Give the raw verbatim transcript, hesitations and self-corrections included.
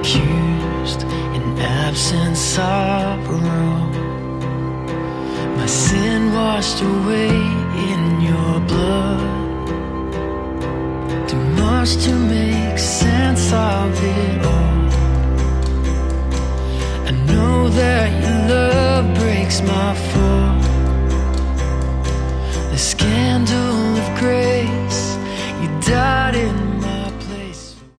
accused in absence of wrong. My sin washed away in your blood. Too much to make sense of it all. I know that your love breaks my fall. The scandal